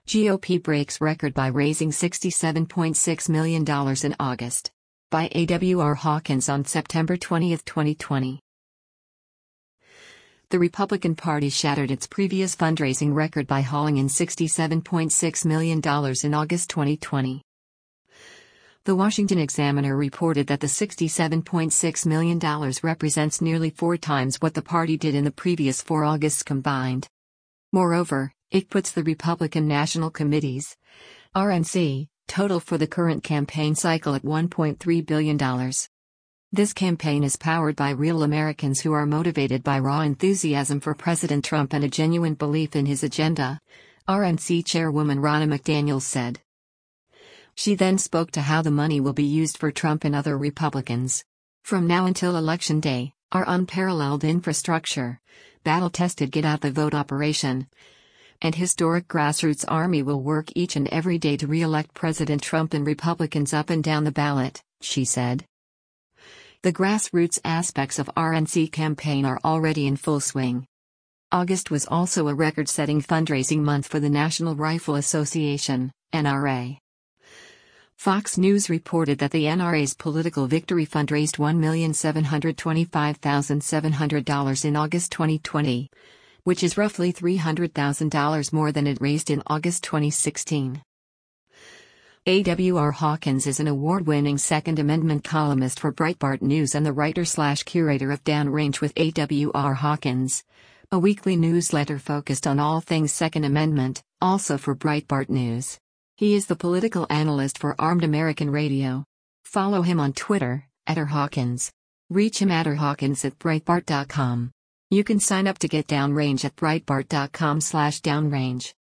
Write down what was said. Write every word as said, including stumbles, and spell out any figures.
G O P breaks record by raising sixty-seven point six million dollars in August. By A W R Hawkins on September twentieth, twenty twenty. The Republican Party shattered its previous fundraising record by hauling in sixty-seven point six million dollars in August twenty twenty. The Washington Examiner reported that the sixty-seven point six million dollars represents nearly four times what the party did in the previous four Augusts combined. Moreover, it puts the Republican National Committee's R N C total for the current campaign cycle at one point three billion dollars. This campaign is powered by real Americans who are motivated by raw enthusiasm for President Trump and a genuine belief in his agenda, R N C Chairwoman Ronna McDaniel said. She then spoke to how the money will be used for Trump and other Republicans. From now until Election Day, our unparalleled infrastructure, battle-tested get-out-the-vote operation, and historic grassroots army will work each and every day to re-elect President Trump and Republicans up and down the ballot, she said. The grassroots aspects of R N C campaign are already in full swing. August was also a record-setting fundraising month for the National Rifle Association, N R A. Fox News reported that the N R A's Political Victory Fund raised one million seven hundred twenty-five thousand seven hundred dollars in August twenty twenty, which is roughly three hundred thousand dollars more than it raised in August twenty sixteen. A W R Hawkins is an award-winning Second Amendment columnist for Breitbart News and the writer-slash-curator of Downrange with A W R Hawkins, a weekly newsletter focused on all things Second Amendment, also for Breitbart News. He is the political analyst for Armed American Radio. Follow him on Twitter, at R Hawkins. Reach him at r hawkins at breitbart dot com. You can sign up to get Downrange at breitbart dot com slash downrange.